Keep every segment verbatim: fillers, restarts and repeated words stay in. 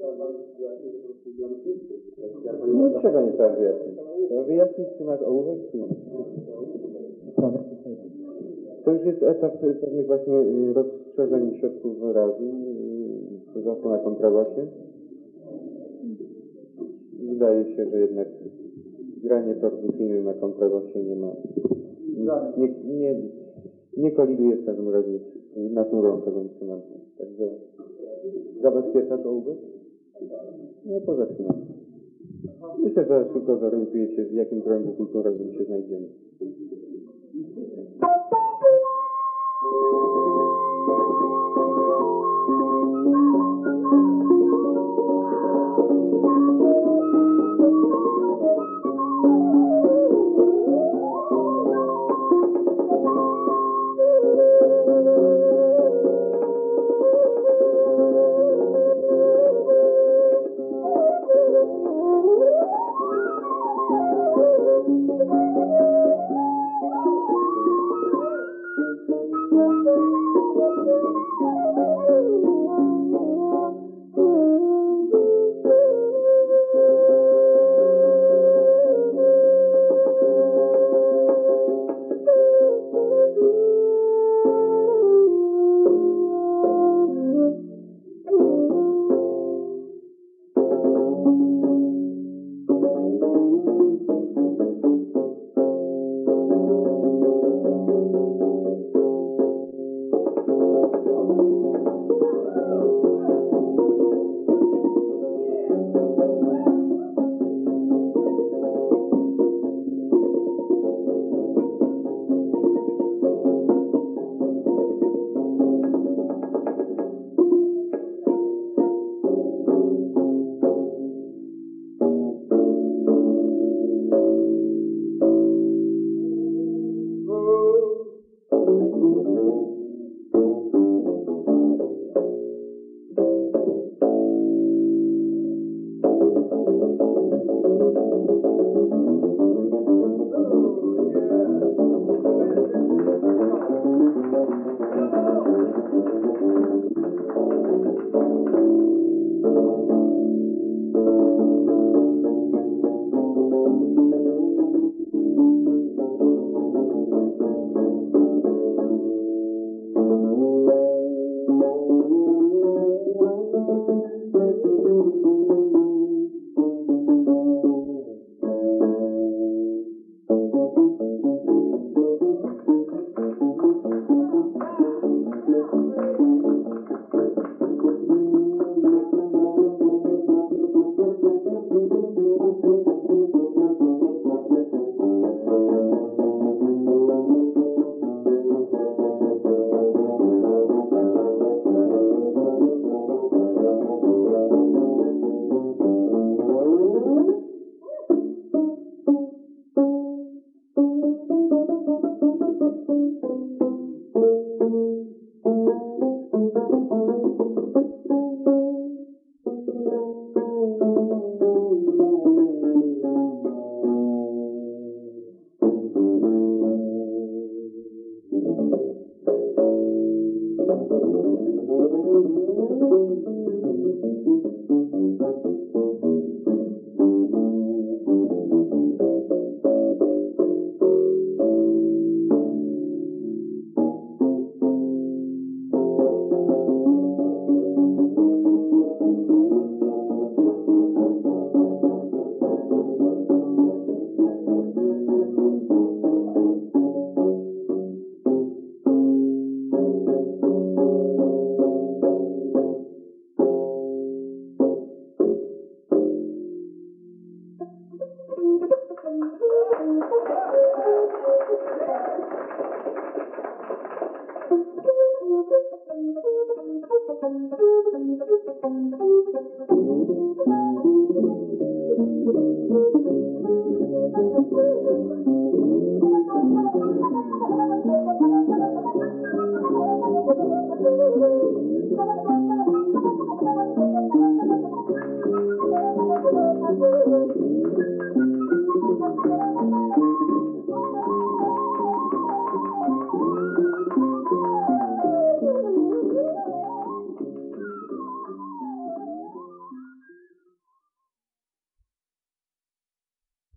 Niczego nie trzeba wyjaśnić. Trzeba wyjaśnić, czy masz ołówek, czy nie. To już jest etap pewnych właśnie rozszerzeń środków wyrazu, zwłaszcza na kontragłosie. Wydaje się, że jednak granie perkusyjne na kontragłosie nie ma, nie, nie, nie koliduje w każdym razie z naturą tego instrumentu. Także zabezpieczasz ołówek? No to zaczynamy. Myślę, że szybko zorientujecie, w jakim kręgu kulturowym się znajdziemy.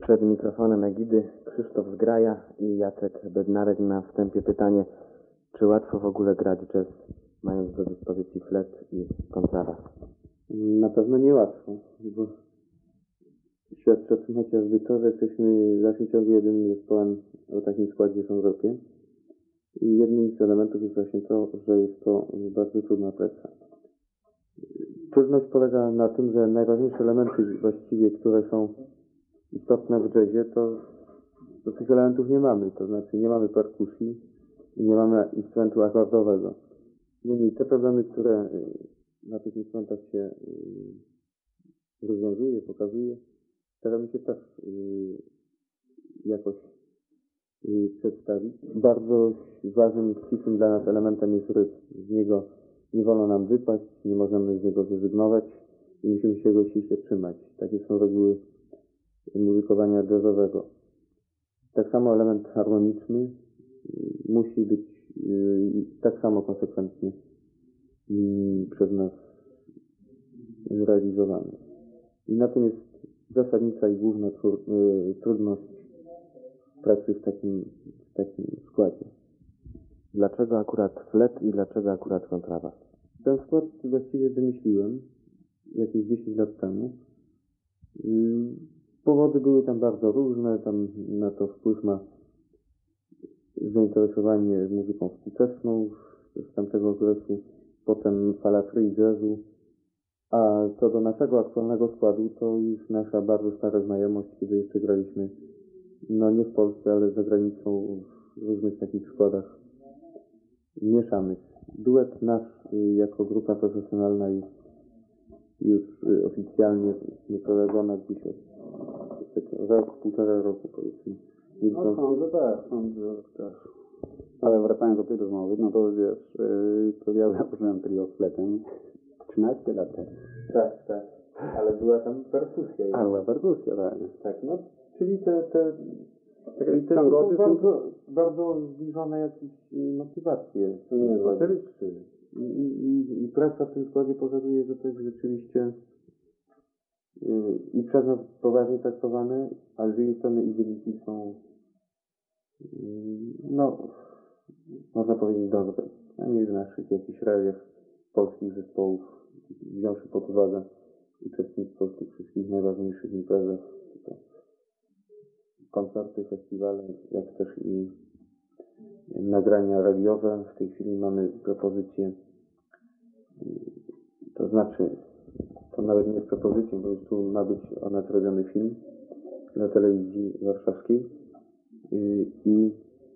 Przed mikrofonem Egidy Krzysztof Zgraja i Jacek Bednarek. Na wstępie pytanie, czy łatwo w ogóle grać jazz, mając do dyspozycji flet i kontrabas? Na pewno niełatwo, bo świadczy o tym chociażby to, że jesteśmy w dalszym ciągu jedynym zespołem o takim składzie w Europie. I jednym z elementów jest właśnie to, że jest to bardzo trudna praca. Trudność polega na tym, że najważniejsze elementy właściwie, które są istotne w jazzie, to, to tych elementów nie mamy. To znaczy nie mamy perkusji i nie mamy instrumentu akordowego. Niemniej te problemy, które na tych instrumentach się rozwiązuje, pokazuje, staramy się też jakoś przedstawić. Bardzo ważnym i ścisłym dla nas elementem jest rytm. Z niego nie wolno nam wypaść, nie możemy z niego zrezygnować i musimy się go ściśle trzymać. Takie są reguły muzykowania jazzowego. Tak samo element harmoniczny musi być tak samo konsekwentnie przez nas realizowany. I na tym jest zasadnicza i główna trudność pracy w takim, w takim składzie. Dlaczego akurat flet i dlaczego akurat kontrabas? Ten skład właściwie wymyśliłem jakieś dziesięć lat temu. Powody były tam bardzo różne, tam na to wpływ ma zainteresowanie muzyką współczesną z tamtego okresu, potem fala free jazzu, a co do naszego aktualnego składu, to już nasza bardzo stara znajomość, kiedy jeszcze graliśmy, no nie w Polsce, ale za granicą w różnych takich składach mieszanych. Duet nasz jako grupa profesjonalna jest już oficjalnie wyprowadzona gdzieś od rok, półtora roku powiedzmy. No sądzę tak, sądzę też. Ale wracając do tej rozmowy, no to wiesz, yy, to ja założyłem trio z fletem trzynaście lat temu. Tak, tak. Ale była tam perkusja. A, była perkusja, tak. Tak, no, czyli te, te, te, te są bardzo, bardzo zbliżone jakieś motywacje. Nie, I, i, I praca w tym składzie pokazuje, że to jest rzeczywiście yy, i przez nas poważnie traktowane, ale z drugiej strony i wyniki są yy, no, można powiedzieć dobre. Przynajmniej w naszych jakichś realiach polskich zespołów, wziąwszy pod uwagę uczestnictwo w tych wszystkich najważniejszych imprezach, to koncerty, festiwale, jak też i nagrania radiowe. W tej chwili mamy propozycję, to znaczy, to nawet nie jest propozycją, bo tu ma być o nas robiony film na telewizji warszawskiej i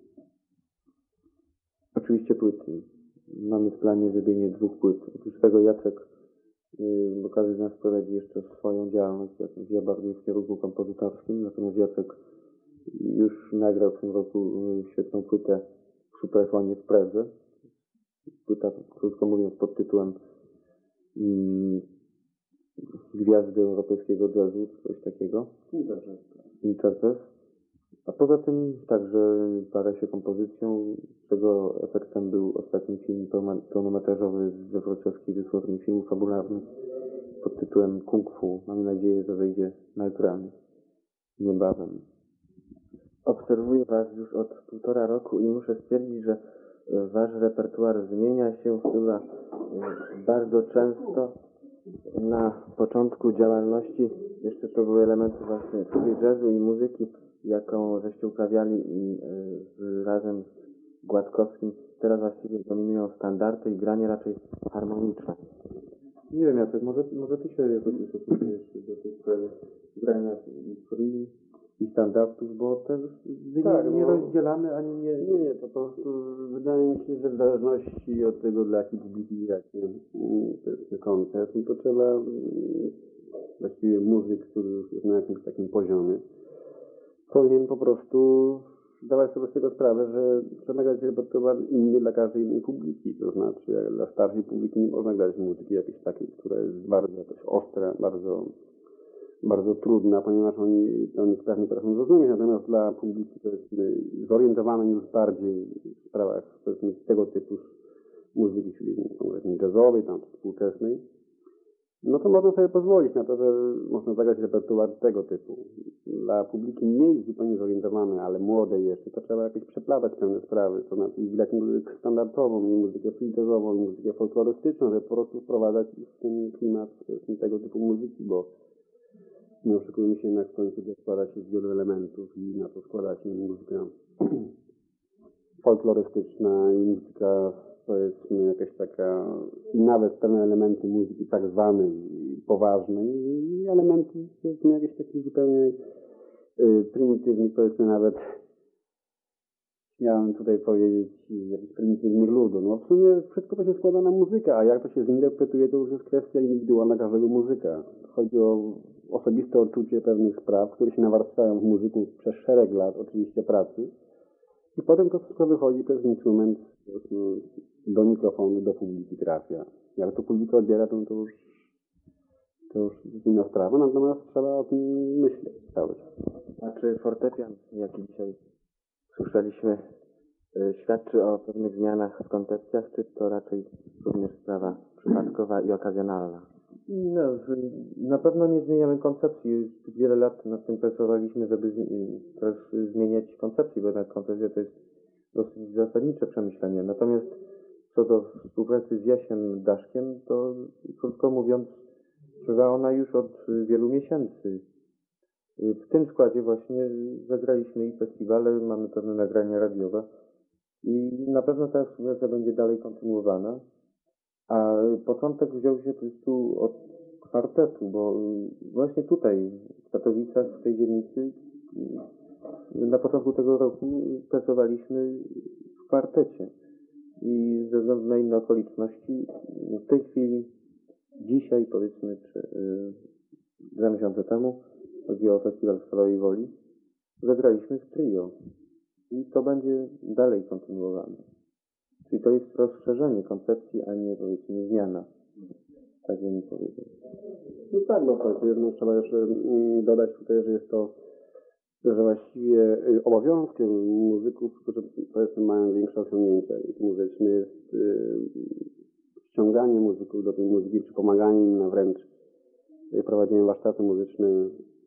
oczywiście płyty. Mamy w planie zrobienie dwóch płyt. Oprócz tego Jacek, bo każdy z nas prowadzi jeszcze swoją działalność, ja bardziej w kierunku kompozytorskim, natomiast Jacek już nagrał w tym roku świetną płytę w Superfonie w Pradze. Płyta, krótko mówiąc, pod tytułem mm, Gwiazdy Europejskiego Jazzu, coś takiego. Interjazz. A poza tym także para się kompozycją, czego efektem był ostatni film pełnometrażowy ze wrocławskiej wytwórni filmów fabularnych pod tytułem Kung Fu. Mamy nadzieję, że wejdzie na ekrany niebawem. Obserwuję Was już od półtora roku i muszę stwierdzić, że Wasz repertuar zmienia się chyba bardzo często. Na początku działalności jeszcze to były elementy właśnie free jazzu i muzyki, jaką żeście uprawiali z, razem z Gładkowskim. Teraz właściwie dominują standardy i granie raczej harmoniczne. Nie wiem, Jacek, może, może Ty się jakoś ustosunkujesz do tej sprawy grania free i standardów, bo te tak, nie, nie bo... rozdzielamy ani nie... Nie, nie, to po prostu wydaje mi się, że w zależności od tego, dla jakiej publiki gracie ten koncert, no to trzeba właściwie muzyk, który już jest na jakimś takim poziomie, powinien po prostu zdawać sobie z tego sprawę, że trzeba grać repertuar inny dla każdej innej publiki. To znaczy, jak dla starszej publiki nie można grać muzyki jakiejś takiej, która jest bardzo jakoś ostra, bardzo, bardzo trudna, ponieważ oni to niesprawnie potrafią zrozumieć. Natomiast dla publiki to jest zorientowane już bardziej w sprawach powiedzmy tego typu muzyki, czyli jazzowej, tam współczesnej. No to można sobie pozwolić na to, że można zagrać repertuar tego typu. dla publiki mniej zupełnie zorientowanej, ale młodej jeszcze, to trzeba jakieś przeplatać pewne sprawy, to znaczy grać muzykę standardową, i muzykę free jazzową, i muzykę folklorystyczną, żeby po prostu wprowadzać w ten klimat tego typu muzyki, bo nie oszukujmy się, jednak w końcu to składa się z wielu elementów i na to składa się muzyka folklorystyczna i muzyka, powiedzmy, jakaś taka, i nawet pewne elementy muzyki tak zwanej poważnej i elementy, powiedzmy, jakieś takich zupełnie y, prymitywnych, powiedzmy nawet, miałem tutaj powiedzieć, jakichś prymitywnych ludu. No w sumie wszystko to się składa na muzykę, a jak to się zinterpretuje, to już jest kwestia indywidualna każdego muzyka. Chodzi o osobiste odczucie pewnych spraw, które się nawarstwiają w muzyku przez szereg lat, oczywiście pracy. I potem to wszystko wychodzi przez instrument do mikrofonu, do publiki trafia. Jak to publika odbiera, to, to już to już jest inna sprawa, natomiast trzeba o tym myśleć cały czas. A czy fortepian, jaki dzisiaj słyszeliśmy, świadczy o pewnych zmianach w koncepcjach, czy to raczej również sprawa przypadkowa i okazjonalna? No, na pewno nie zmieniamy koncepcji. Już wiele lat nad tym pracowaliśmy, żeby też zmieniać koncepcję, bo jednak koncepcja to jest dosyć zasadnicze przemyślenie. Natomiast co do współpracy z Jasiem Daszkiem, to krótko mówiąc, trwa ona już od wielu miesięcy. W tym składzie właśnie zagraliśmy i festiwale, mamy pewne nagrania radiowe i na pewno ta współpraca będzie dalej kontynuowana. A początek wziął się po prostu od kwartetu, bo właśnie tutaj, w Katowicach, w tej dzielnicy, na początku tego roku pracowaliśmy w kwartecie. I ze względu na inne okoliczności, w tej chwili, dzisiaj powiedzmy, czy yy, dwa miesiące temu, chodzi o festiwal w Stalowej Woli, zagraliśmy w trio. I to będzie dalej kontynuowane. Czyli to jest rozszerzenie koncepcji, a nie, powiedzmy, zmiana. Tak bym powiedział. No tak, no tak. Jedno trzeba jeszcze dodać tutaj, że jest to, że właściwie obowiązkiem muzyków, którzy, powiedzmy, mają większe osiągnięcia muzyczne, jest yy, ściąganie muzyków do tej muzyki, czy pomaganie im, no wręcz prowadzenie warsztaty muzyczne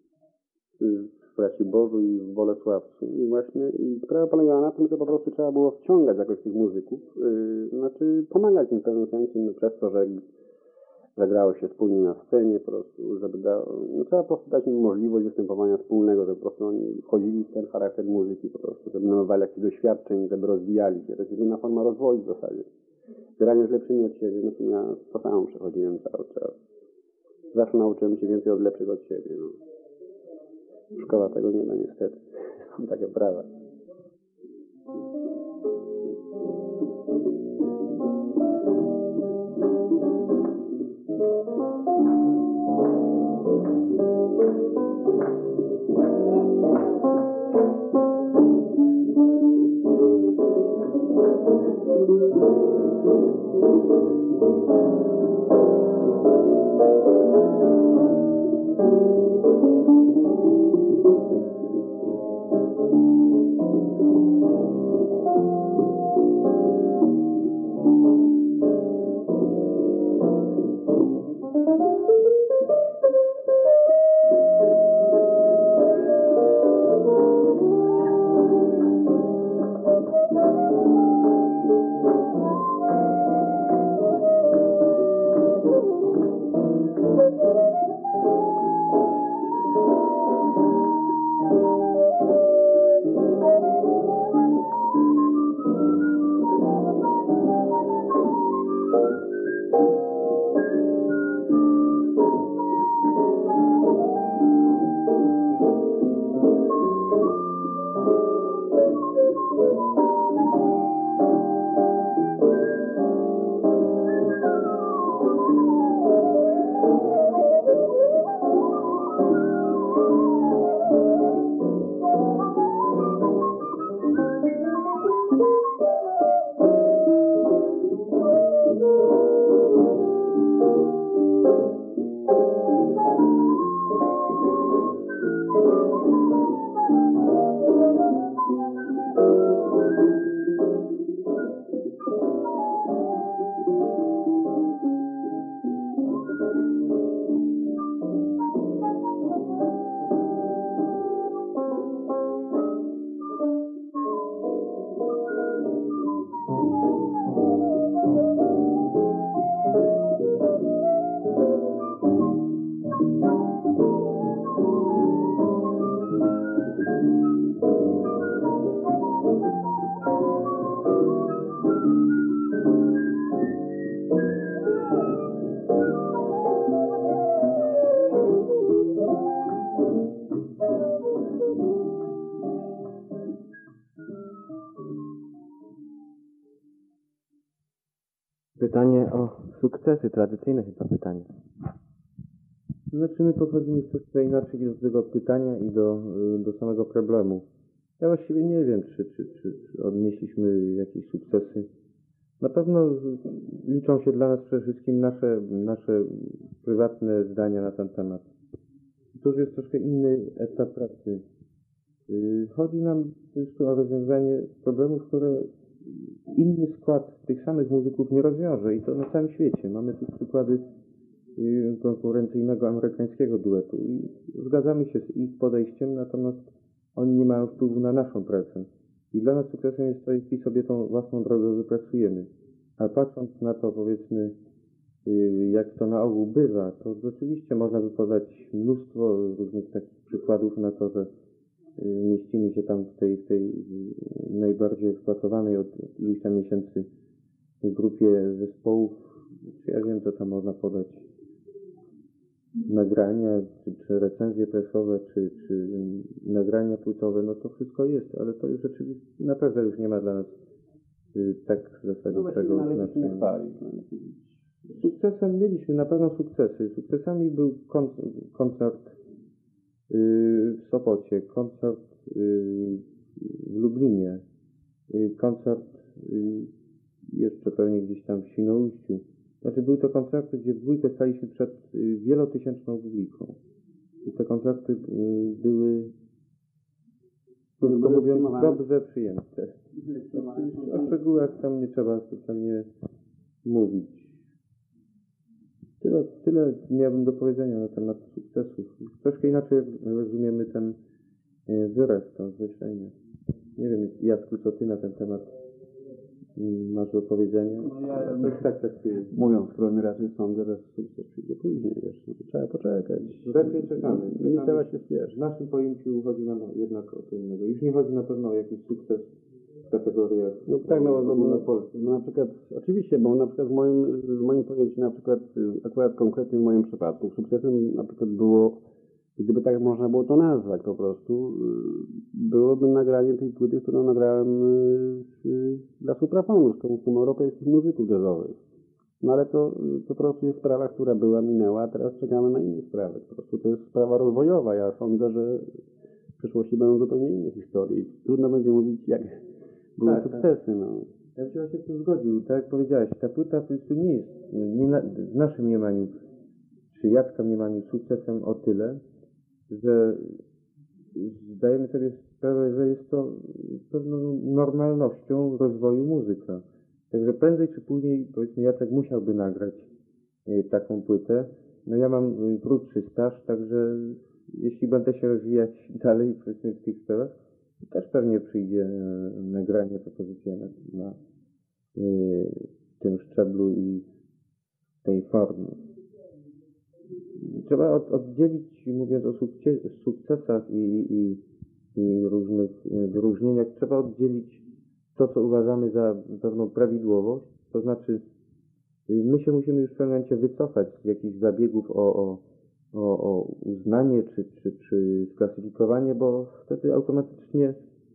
w Raciborzu i w Bolesławcu. I właśnie i sprawa polegała na tym, że po prostu trzeba było wciągać jakoś tych muzyków, yy, znaczy pomagać im w pewnym sensie, no, przez to, że, że grało się wspólnie na scenie, po prostu, żeby da, no, trzeba po prostu dać im możliwość występowania wspólnego, żeby po prostu oni wchodzili w ten charakter muzyki, po prostu, żeby nabywali jakichś doświadczeń, żeby rozwijali się. To jest jedyna forma rozwoju w zasadzie. Granie z lepszymi od siebie, no to ja to samo przechodziłem cały czas. Zawsze nauczyłem się więcej od lepszych od siebie. No. Szkoła tego nie da niestety. Mam takie prawa. pytanie o sukcesy, tradycyjne chyba pytanie. Znaczy my podchodzimy troszkę inaczej do tego pytania i do, y, do samego problemu. Ja właściwie nie wiem, czy, czy, czy, czy odnieśliśmy jakieś sukcesy. Na pewno liczą się dla nas przede wszystkim nasze, nasze prywatne zdania na ten temat. To już jest troszkę inny etap pracy. Yy, Chodzi nam tu o rozwiązanie problemów, które inny skład tych samych muzyków nie rozwiąże i to na całym świecie. Mamy tu przykłady yy, konkurencyjnego amerykańskiego duetu i zgadzamy się z ich podejściem, natomiast oni nie mają wpływu na naszą pracę. I dla nas sukcesem jest to, jeśli sobie tą własną drogę wypracujemy. A patrząc na to, powiedzmy, yy, jak to na ogół bywa, to rzeczywiście można by podać mnóstwo różnych takich przykładów na to, że yy, mieścimy się tam w tej, w tej yy, najbardziej eksploatowanej od iluś tam miesięcy grupie zespołów. Czy ja wiem, co tam można podać. Nagrania, czy, czy recenzje prasowe, czy, czy nagrania płytowe, no to wszystko jest, ale to już rzeczywiście naprawdę już nie ma dla nas y, tak zasadniczego No znaczenia. Sukcesem mieliśmy na pewno sukcesy. Sukcesami był kon, koncert y, w Sopocie, koncert y, w Lublinie, y, koncert y, jeszcze pewnie gdzieś tam w Świnoujściu. Znaczy były to koncerty, gdzie w dwójkę staliśmy przed y, wielotysięczną publiką. I te koncerty y, były, krótko mówiąc, dobrze przyjęte. O szczegółach tam nie trzeba specjalnie mówić. Tyle, tyle miałbym do powiedzenia na temat sukcesów. Troszkę inaczej rozumiemy ten y, wyraz, to określenie. Nie wiem, Jacku, co ty na ten temat masz do powiedzenia? No ja, ja tak, tak, tak. Mówiąc skromnie, raczej sądzę, że sukces przyjdzie później jeszcze. Trzeba poczekać. Raczej czekamy. Nie, nie trzeba się spieszyć. W naszym pojęciu chodzi nam jednak o co innego. Już nie chodzi na pewno o jakiś sukces w kategoriach No tak, no, no, no, polskich. no na przykład, oczywiście, bo na przykład w moim, w moim pojęciu, na przykład, akurat konkretnie w moim przypadku, sukcesem na przykład było, gdyby tak można było to nazwać po prostu, byłoby nagranie tej płyty, którą nagrałem dla Suprafonu, z tą europejskich muzyków jazzowych. No ale to, to po prostu jest sprawa, która była, minęła, a teraz czekamy na inne sprawy. Po prostu to jest sprawa rozwojowa. Ja sądzę, że w przyszłości będą zupełnie inne historie. Trudno będzie mówić, jak były tak, sukcesy. Tak. No. Ja bym się z tym zgodził. Tak jak powiedziałeś, ta płyta po prostu nie jest nie na, w naszym mniemaniu, czy Jacka mniemaniu, sukcesem o tyle, że zdajemy sobie sprawę, że jest to pewną normalnością rozwoju muzyka. Także prędzej czy później, powiedzmy, Jacek musiałby nagrać y, taką płytę. No ja mam y, krótszy staż, także jeśli będę się rozwijać dalej, powiedzmy, w tych sprawach, to też pewnie przyjdzie y, nagranie, propozycja na, na y, tym szczeblu i tej formie. Trzeba od, oddzielić, mówiąc o sukces, sukcesach i, i, i różnych wyróżnieniach, trzeba oddzielić to, co uważamy za pewną prawidłowość, to znaczy my się musimy już w pewnym momencie wycofać z jakichś zabiegów o, o, o, o uznanie czy, czy, czy sklasyfikowanie, bo wtedy automatycznie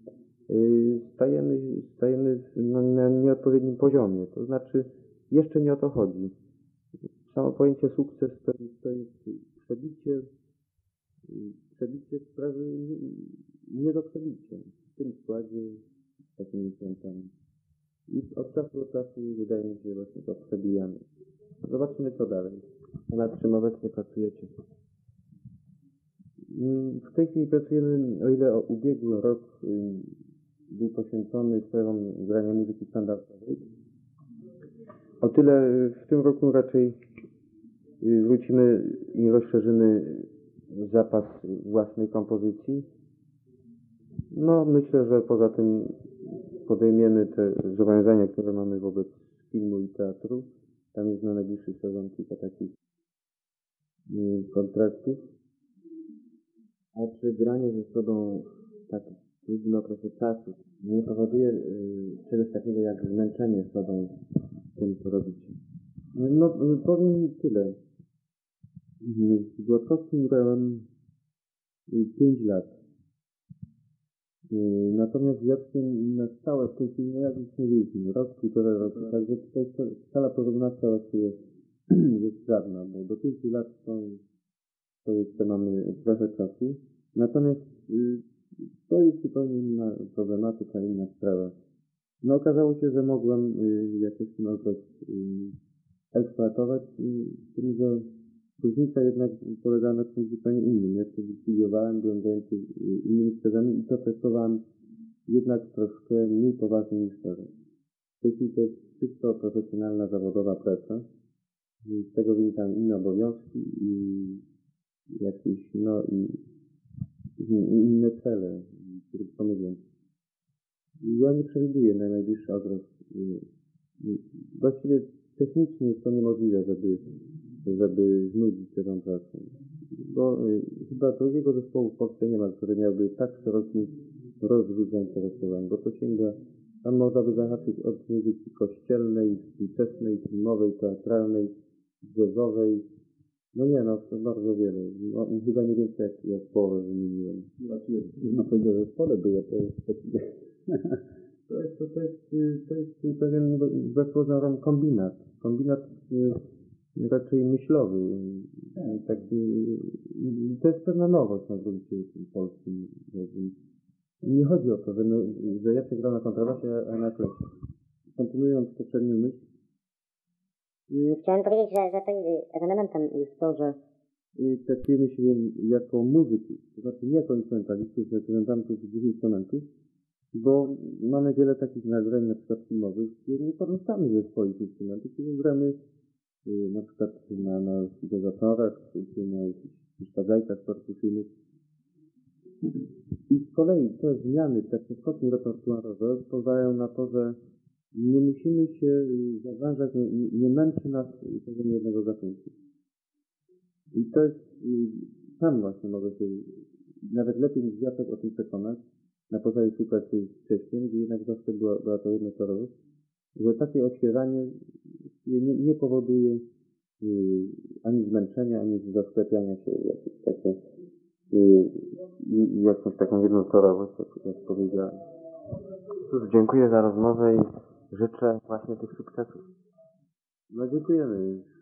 stajemy, stajemy na, na nieodpowiednim poziomie. To znaczy jeszcze nie o to chodzi. Samo pojęcie sukces to jest, to jest przebicie, przebicie sprawy nie do przebicia w tym składzie, z takimi frontami. I od czasu do czasu wydaje mi się, że właśnie to przebijamy. Zobaczymy co dalej. Nad czym obecnie pracujecie? W tej chwili pracujemy, o ile ubiegły rok był poświęcony sprawom grania muzyki standardowej, o tyle w tym roku raczej wrócimy i rozszerzymy zapas własnej kompozycji. No, myślę, że poza tym podejmiemy te zobowiązania, które mamy wobec filmu i teatru. Tam jest na najbliższy sezon kilka takich kontraktów. A czy granie ze sobą w tak trudnym okresie czasu nie powoduje y, czegoś takiego jak zmęczenie sobą tym, co robicie? No, powiem tyle. Z Gładkowskim grałem pięć lat. Yy, Natomiast Jackiem na stałe w tej chwili, no jak już mówiliśmy, rok, półtora roku, także tutaj skala porównawcza właściwie jest żadna, bo do pięciu lat to, to jeszcze mamy trochę czasu. Natomiast yy, to jest zupełnie inna problematyka, inna sprawa. No okazało się, że mogłem yy, jakoś ten okres yy, eksploatować, yy, z tym, że różnica jednak polegała na czymś zupełnie innym. Ja wtedy studiowałem, byłem zajęty yy, innymi sprawami i to traktowałem jednak troszkę mniej poważnie niż teraz. W tej chwili to jest czysto profesjonalna, zawodowa praca. I z tego wynikają inne obowiązki i jakieś, no i, i inne cele, które pomyliłem. Ja nie przewiduję na najbliższy okres. Właściwie technicznie jest to niemożliwe, żeby, żeby znudzić się tą pracą. Bo y, chyba drugiego zespołu w Polsce nie ma, który miałby tak szeroki rozrzut zainteresowań, bo to sięga, tam można by zahaczyć od muzyki kościelnej, współczesnej, filmowej, teatralnej, jazzowej. No nie, no to bardzo wiele. No, chyba nie więcej jak, jak połowę wymieniłem. Znaczy, na tego zespole było to jest taki... To jest, to, to jest, to jest pewien wbrew pozorom kombinat. Kombinat y, raczej myślowy. Y, taki, y, to jest pewna nowość na gruncie polskim. Nie chodzi o to, że, my, że ja przegrałem na kontrabasie, a na klecie. Kontynuując poprzednią myśl, Mm, Chciałem powiedzieć, że, że to jest elementem jest to, że y, traktujemy się jako muzyków, to znaczy nie jako instrumentalistów, reprezentantów dwóch instrumentów, bo mamy wiele takich nagrań, na przykład filmowych, gdzie nie korzystamy ze swoich instrumentów, kiedy gramy y, na przykład na, na syntezatorach, czy na jakichś przeszkadzajkach perkusyjnych. I z kolei te zmiany, te przeskoki repertuarowe pozwalają na to, że nie musimy się y, zawężać, nie, nie męczy nas poziom jednego gatunku. I to jest, y, sam właśnie mogę się nawet lepiej niż Jacek o tym przekonać, na podstawie współpracy z Krzyśkiem, gdzie jednak zawsze była, była to jednotorowość, że takie odśpiewanie nie, nie powoduje y, ani zmęczenia, ani zasklepiania się jakieś takie y, i jakąś taką jednotorowość, jak, jak powiedziałem. Cóż, dziękuję za rozmowę i życzę właśnie tych sukcesów. No dziękujemy.